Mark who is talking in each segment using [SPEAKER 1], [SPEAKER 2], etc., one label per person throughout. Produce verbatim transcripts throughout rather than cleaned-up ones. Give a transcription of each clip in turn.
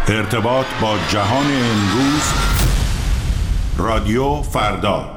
[SPEAKER 1] ارتباط با جهان امروز. رادیو فردا.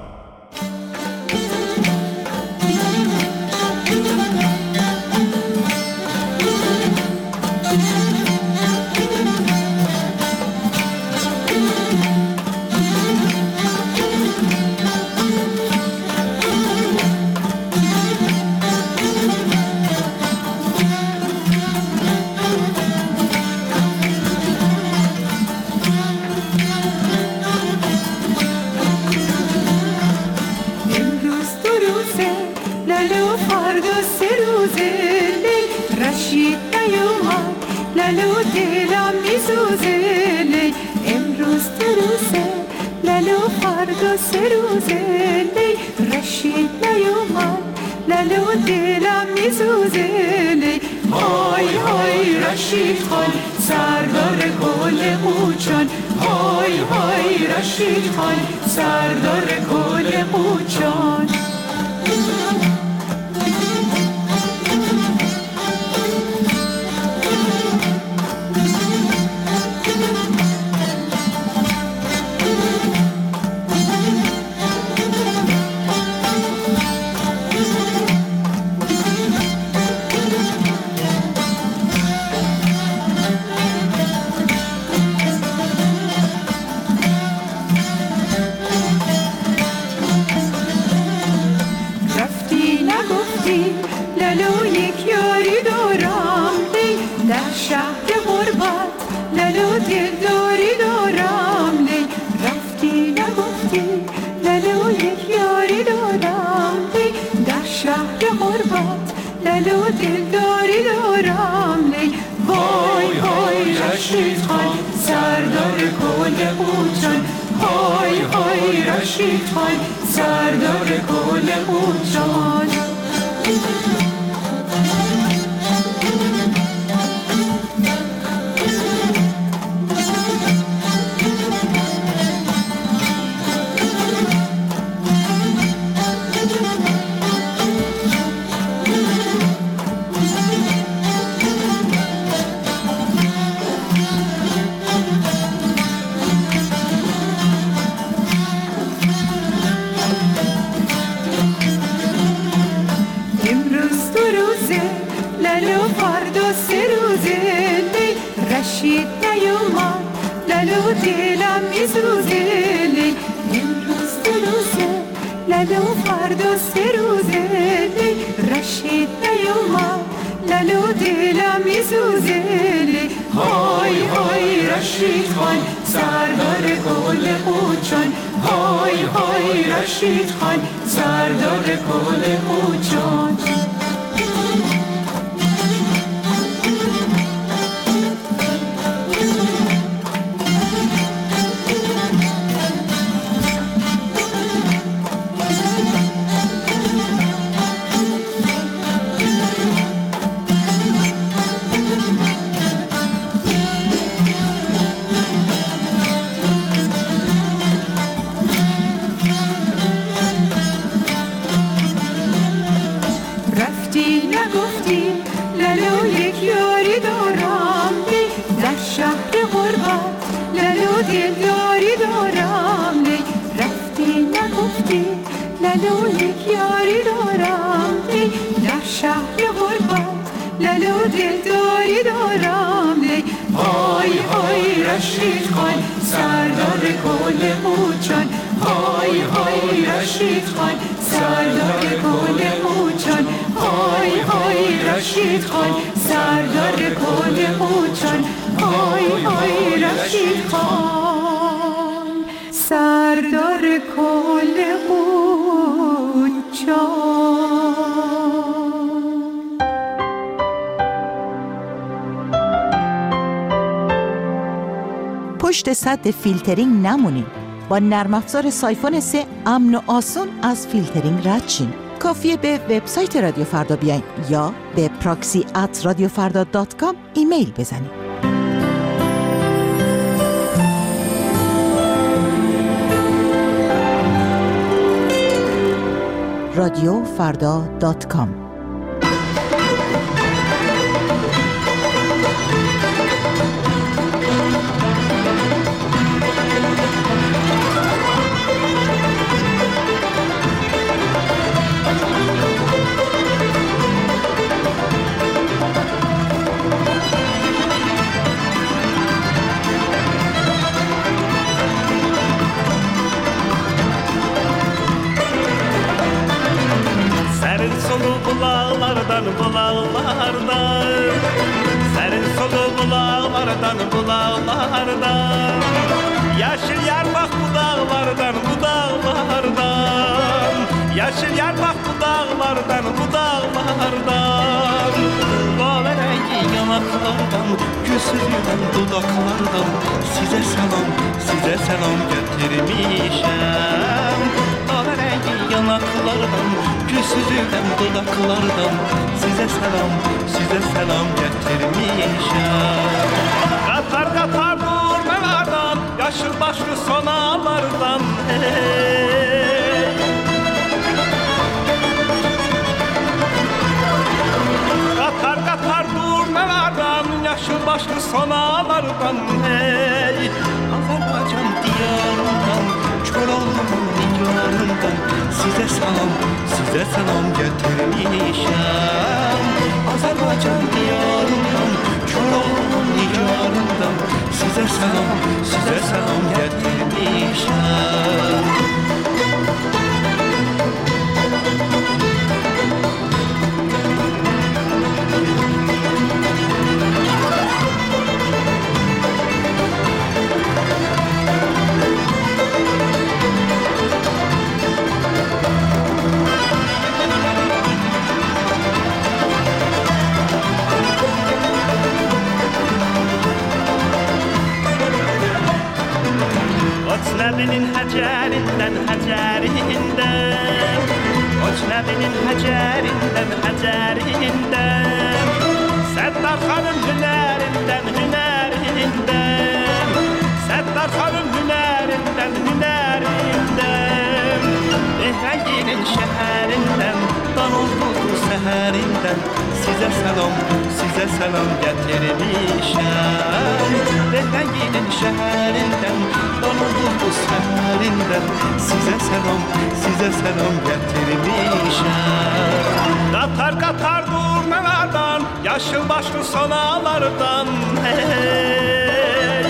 [SPEAKER 2] پشت سد فیلترینگ نمونین. با نرم افزار سایفون سه امن و آسون از فیلترینگ رد شین. کافیه به وبسایت رادیو فردا بیاین یا به پراکسی ات رادیو فردا دات کام ایمیل بزنید. رادیو فردا دات کام.
[SPEAKER 3] solu bulağlardan bulağlardan Yeşil yarmak bu dağlardan bu dağlardan Yeşil yarmak bu dağlardan bu dağlardan Kahverengi yanaklardan Gülsüzlüğün dudaklardan Size selam, size selam getirmişem Kahverengi yanaklardan Gülsüzlüğün dudaklardan Size selam, size selam getirmişem Katar katar durmalardan Yaşıl başlı sonalardan hey. Katar katar durmalardan Yaşıl başlı sonalardan hey. Azerbaycan diyarından Çoralımın diyarından Size selam, size selam getirmişem Azerbaycan diyarından Çoralımın diyarından Size selam, size selam getirmişem Necminin həcərindən, həcərindən Qoç Nəbinin həcərindən, həcərindən Səddar xanım hünərindən, hünərindən Səddar xanım hünərindən, hünərindən Ehrənginin şəhərindən, Danozluğu səhərindən Sizə səlam, sizə səlam gətirmişəm Ehrənginin şəhərindən, Danozluğu səhərindən Sizə səlam, sizə səlam gətirmişəm Qatar qatar durmalardan, yaşıl başlı sonalardan hey.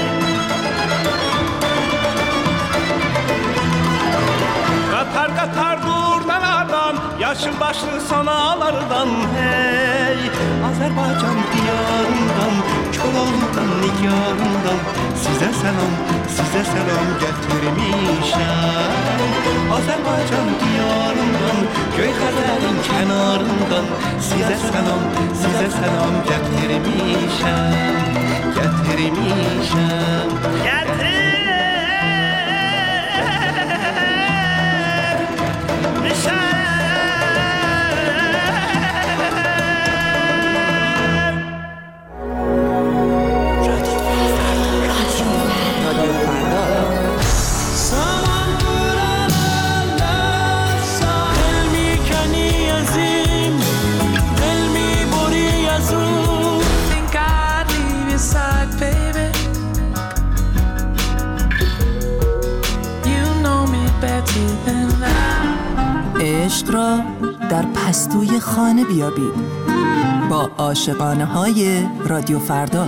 [SPEAKER 3] Qatar qatar durmalardan, yaşıl başlı sonalardan hey. Azərbaycan diyarından, Çoralımın nigarından Sizə səlam, sizə səlam gətirmişəm Azərbaycan diyarından, Göyxəzərin kənarından Sizə səlam, sizə səlam gətirmişəm Gətirmişəm Gətirmişəm
[SPEAKER 4] عشق را در پستوی خانه بیابید با عاشقانه های رادیو فردا.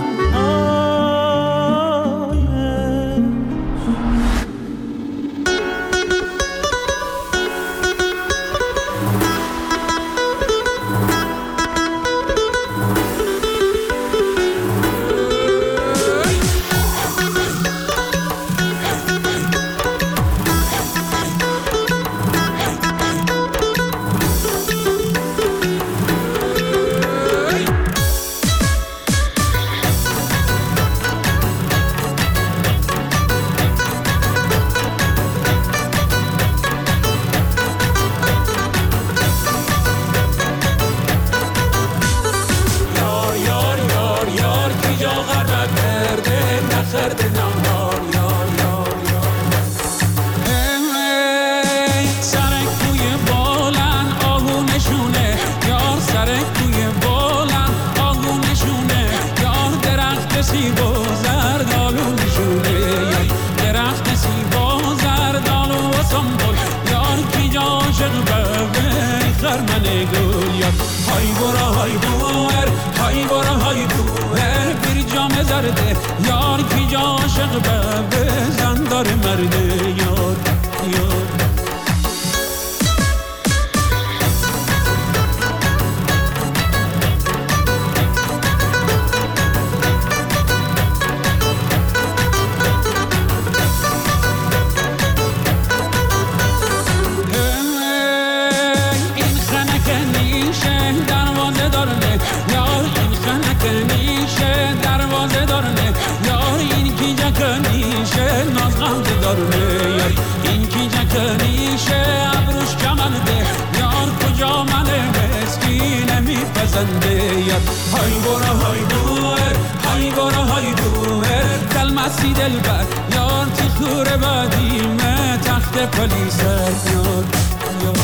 [SPEAKER 5] میشه ابروش کمنده یار کجا من مسکین میپسنده یار های برا های دوه های برا های دوه دل مسی دل بر یار تی خوره بدیمه تخت پلیس یار یار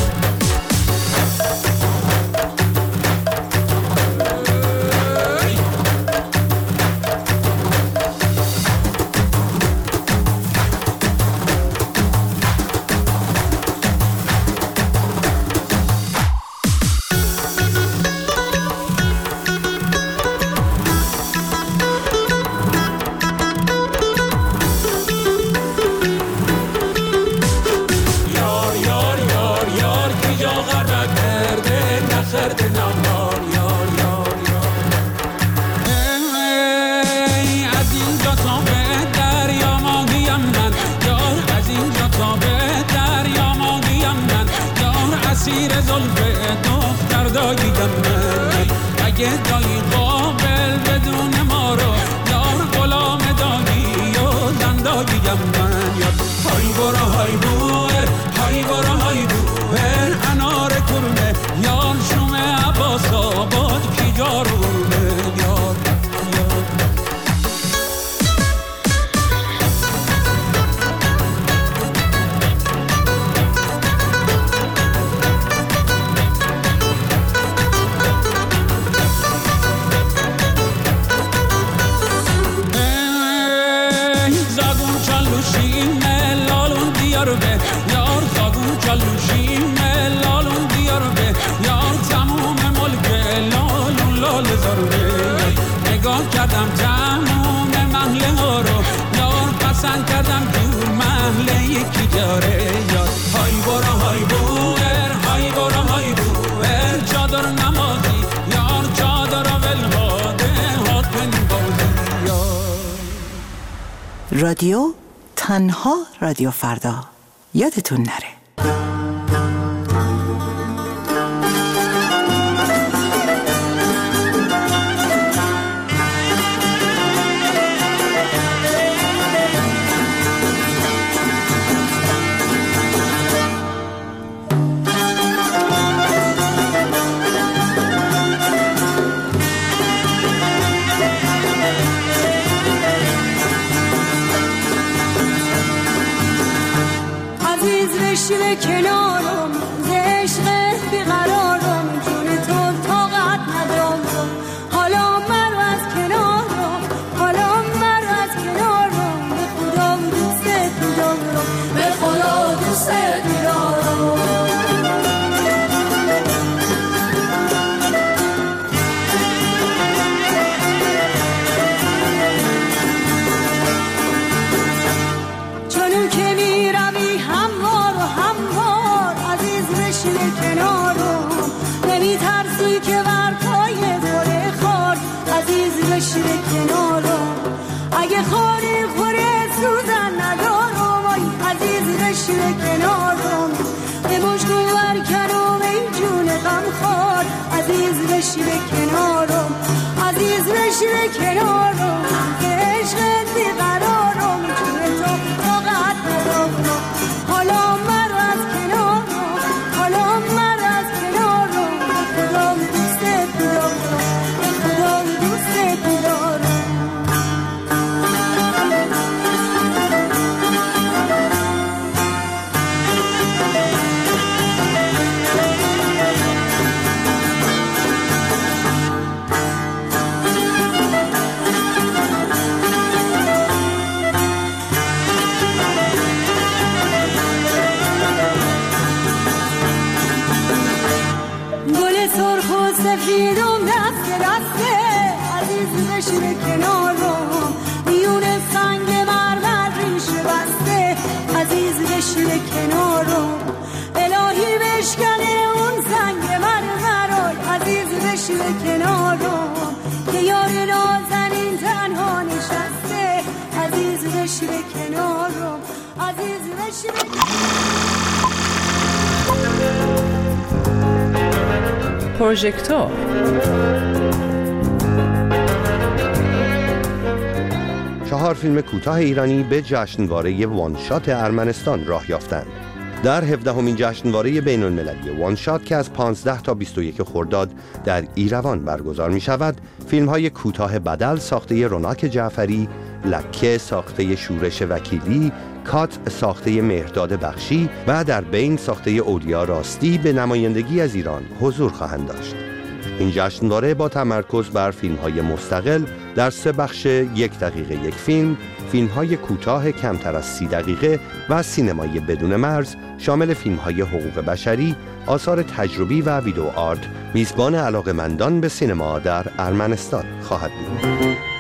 [SPEAKER 5] سیر زلفه دختر داییدم من اگه دایی قابل بدون ما رو یار غلام دایی و زن داییدم من یار های برا های بوه های برا های بوه انار کرمه یار شومه عباس آباد کی جارونه یار یار یار زاگون چلوشیم لالون دیار به یار تموم ملک لالون لال زاره نگاه کردم تموم محله ها رو یار پسند کردم تو محله یکی داره یار های برا های بوهر های برا های بوهر چادر نمازی یار چادر ولهاده هات کنی بازی یار
[SPEAKER 2] رادیو تنها رادیو فردا یادتون نره.
[SPEAKER 6] شیل کنارم ز عشق بیقرارم جون تو طاقت ندارم حالا مرو از کنارم حالا مرو از کنارم به خدا دوست دارم به خدا دوست دارم چون که میروی هموار و هموار عزیز بشین کنارم نمی ترسی که ورپای دوره خار عزیز بشین کنارم اگه خاری خوره سوزن ندارم آی عزیز بشین کنارم به مشکون ورکنم ای جون غم خار عزیز بشین کنارم عزیز بشین کنارم که عشقت بیقرارم جون تو طاقت ندارم حالا مرو از کنارم حالا مرو از کنارم به خدا دوست دارم به خدا دوست دارم سفیدم دست دسته عزیز بشین کنارم میون سنگ مرمر ریش بسته عزیز بشین کنارم الهی بشکنه اون سنگ مرمر عزیز بشین کنارم که یار نازنین تنها نشسته عزیز بشین کنارم عزیز بشین
[SPEAKER 7] پروژکتور
[SPEAKER 8] چهار فیلم کوتاه ایرانی به جشنواره وان شات ارمنستان راه یافتند. در هفدهمین جشنواره بین المللی وان شات که از پانزده تا بیست و یک خرداد در ایروان برگزار می شود، فیلم های کوتاه بدل ساخته روناک جعفری، لکه ساخته شورش وکیلی، کات ساخته مهرداد بخشی و در بین ساخته اولیا راستی به نمایندگی از ایران حضور خواهند داشت. این جشنواره با تمرکز بر فیلم‌های مستقل در سه بخش یک دقیقه یک فیلم، فیلم‌های کوتاه کمتر از سی دقیقه و سینمای بدون مرز شامل فیلم‌های حقوق بشری، آثار تجربی و ویدیو آرت میزبان علاقه‌مندان به سینما در ارمنستان خواهد بود.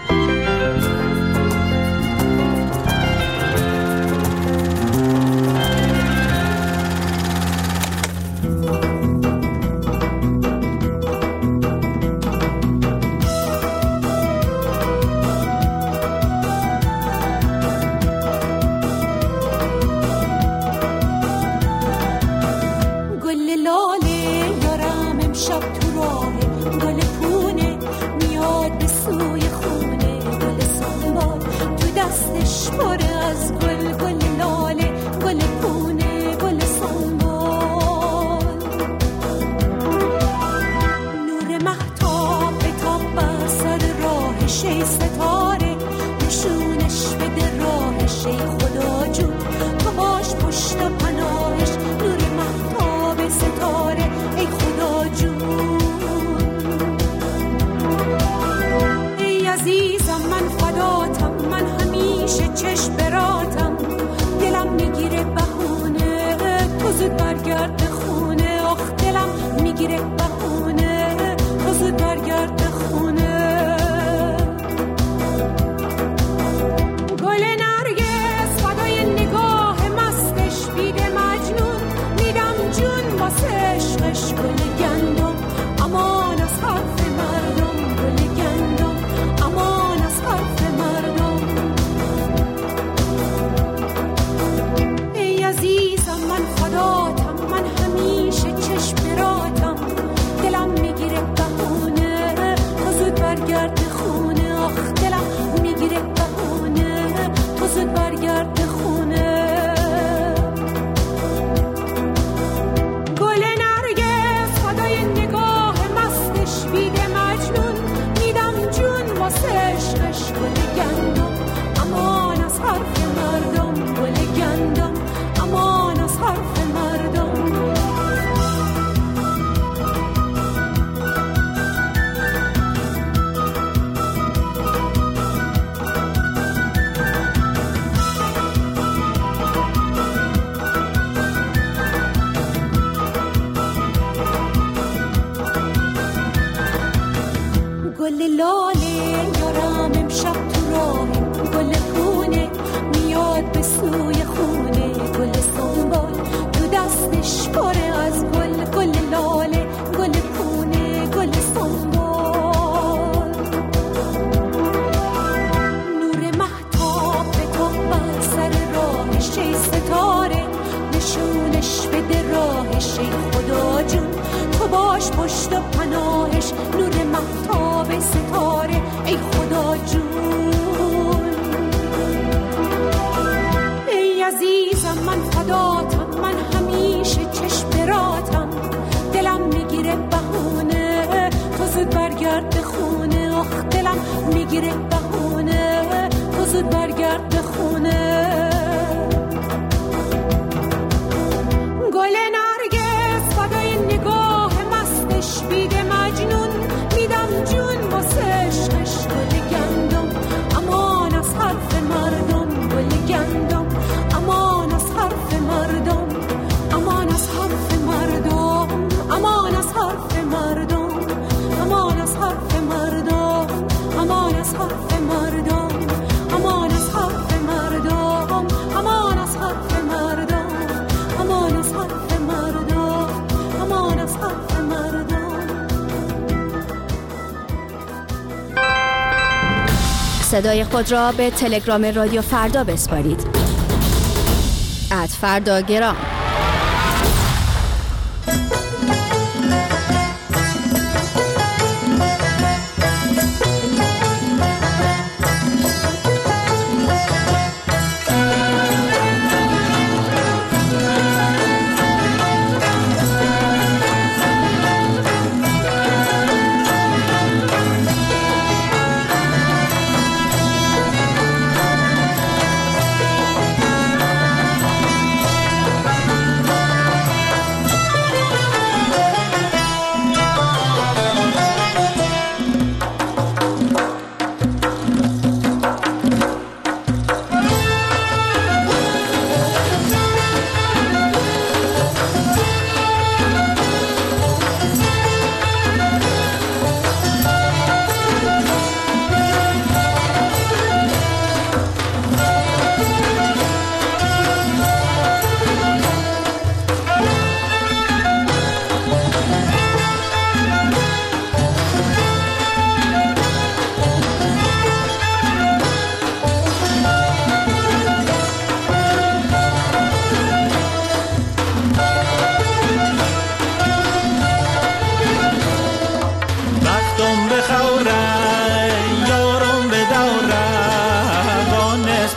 [SPEAKER 9] صدای خود را به تلگرام رادیو فردا بسپارید. ات فرداگرام.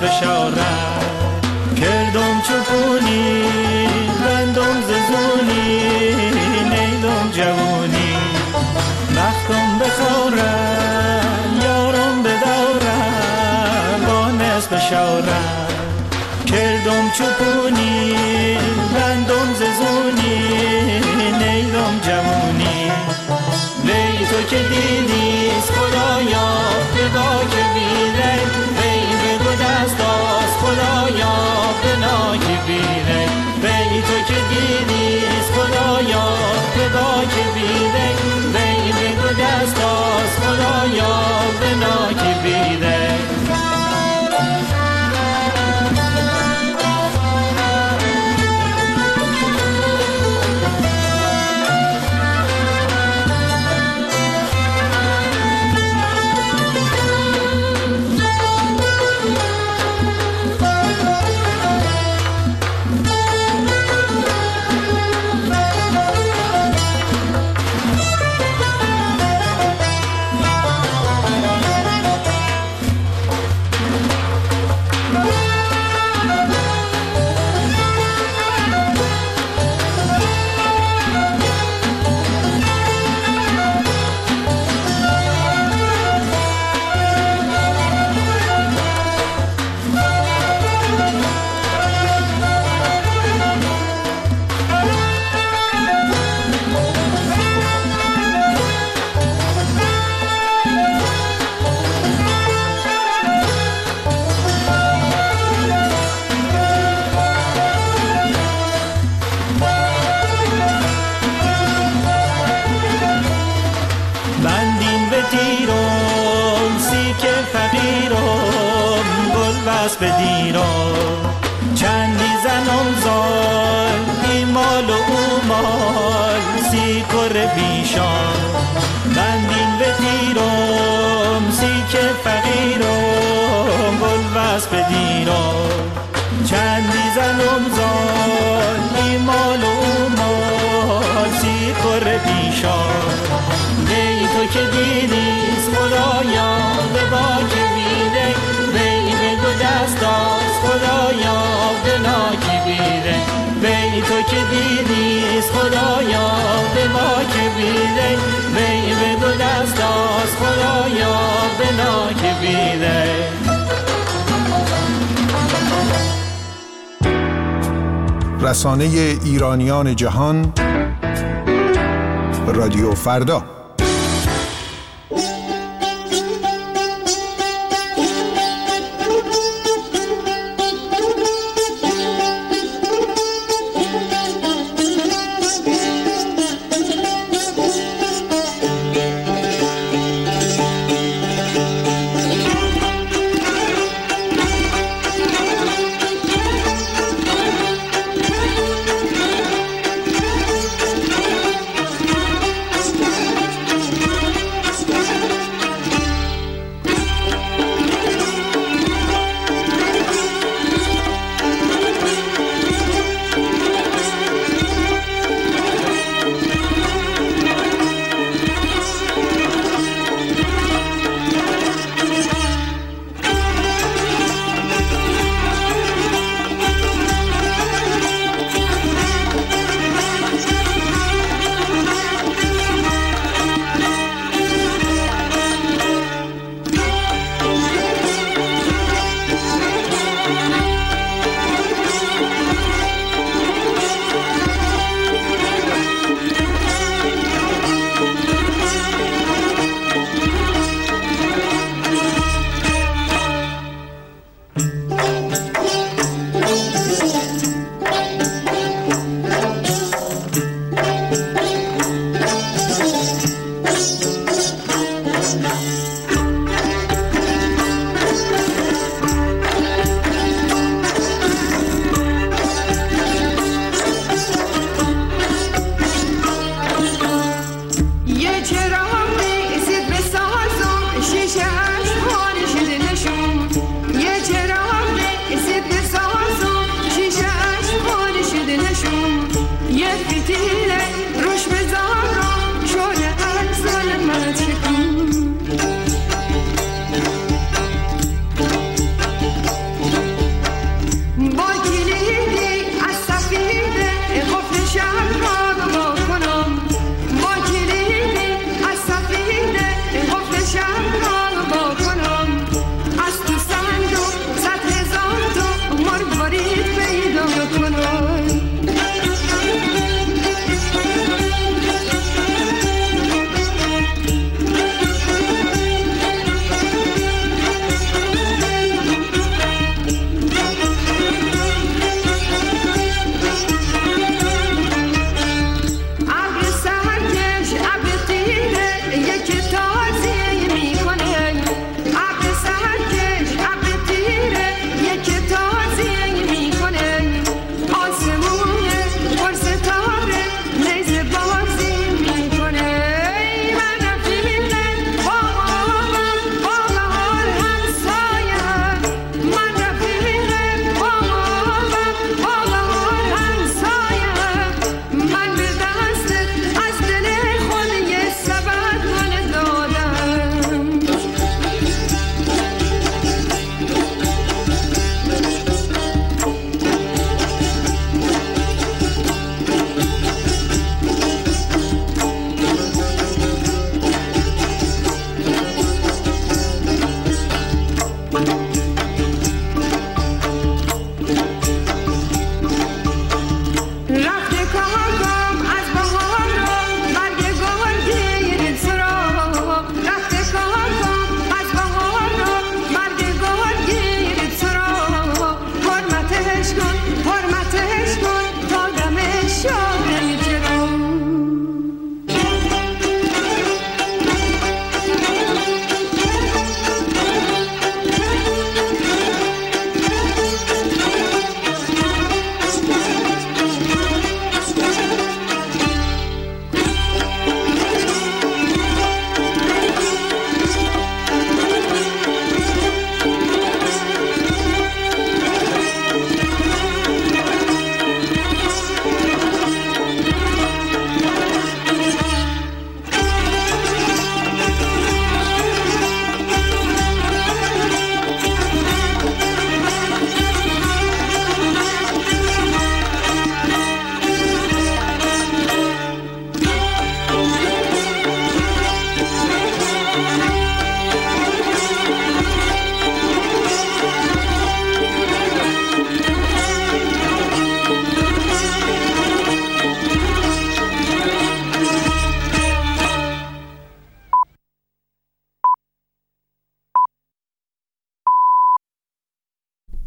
[SPEAKER 3] بشارت کردم چپونی بندم ززونی نیدم جوونی بختم بخورم یارم بدارم با نصف بشارت کردم چپونی بندم ززونی نیدم جوونی وی تو که دیدیست خدایا بدا که بیره وی بگو دست از خدایا بنا که بیره وی تو که دیدیست خدایا بدا که بیره وی بگو دست از خدایا بنا که بیره بدیرم چندی زنم زال ای مال و او مال سی کر بیشان بندین بدیرم سی که فقیرم گل بس بدیرم چندی زنم زال ای مال و او مال سی کر بیشان دی تو که دیدیست خدایا به با که بیده دست از خدایا بنا که بیره وی تو که دیدیست خدایا به ما که بیره وی بگو دست از خدایا بنا که بیره
[SPEAKER 10] رسانه ایرانیان جهان رادیو فردا.